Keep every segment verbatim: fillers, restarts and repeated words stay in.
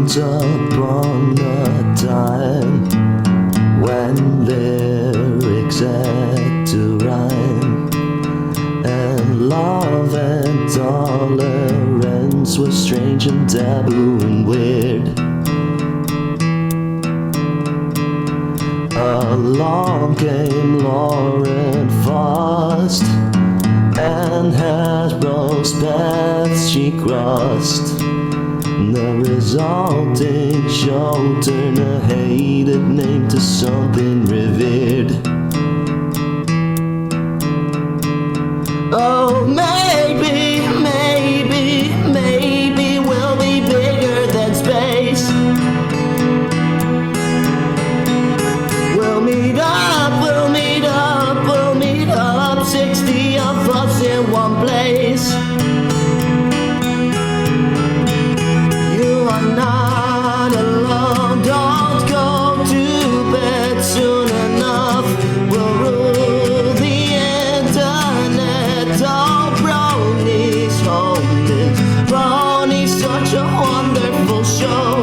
Once upon a time, when lyrics had to rhyme, and love and tolerance were strange and taboo and weird, along came Lauren Faust, and Hasbro's paths she crossed. The resulting show turned a hated name to something revered. Oh, maybe, maybe, maybe we'll be bigger than space. We'll meet up, we'll meet up, we'll meet up, sixty of us in one place. Not alone, don't go to bed soon enough. We'll rule the internet. Oh, Brony's home. Brony's such a wonderful show.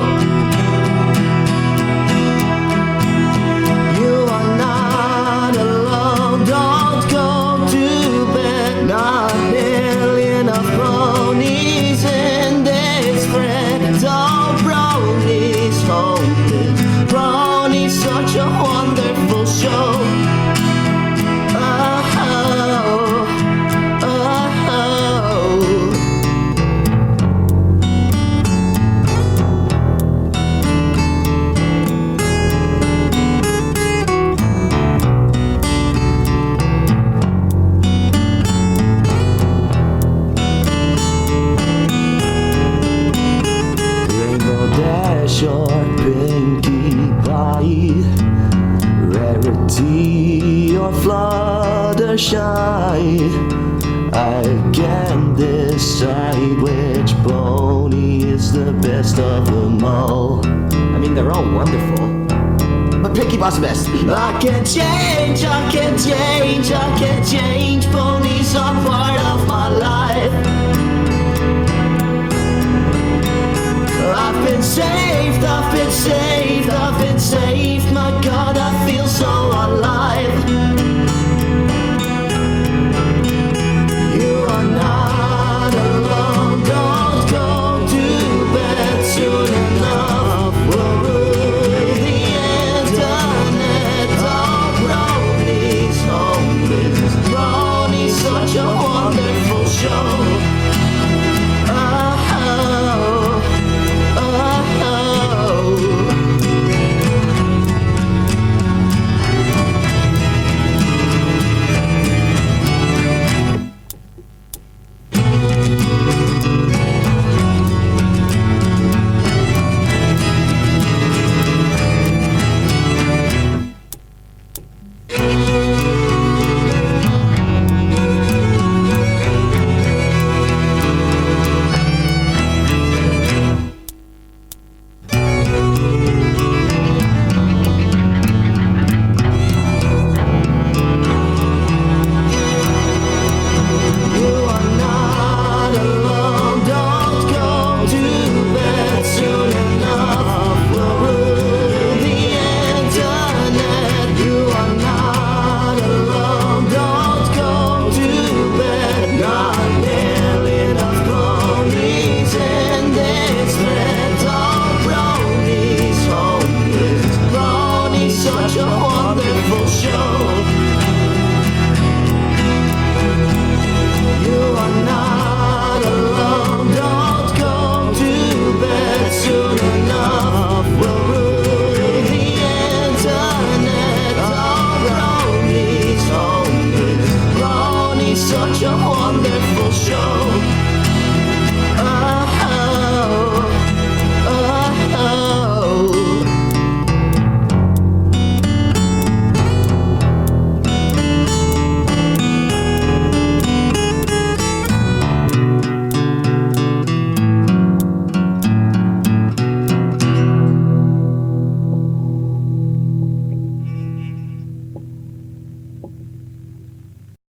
You are not alone, don't go to bed. Not nearly enough bronies in this friend. Brony's home. Brony's such a wonderful show. Oh, oh, oh. Short pinky pie, rarity or Fluttershy. I can't decide which pony is the best of them all. I mean, they're all wonderful, but Pinky Bob's the best. I can't change, I can't change, I can't change. Ponies are part of my life. I've been saved, I've been saved, I've been saved. My God, I feel so alive. You are not alone, don't go to bed soon enough. We'll rule the internet. Oh, Brony's home. Brony's such a wonderful show.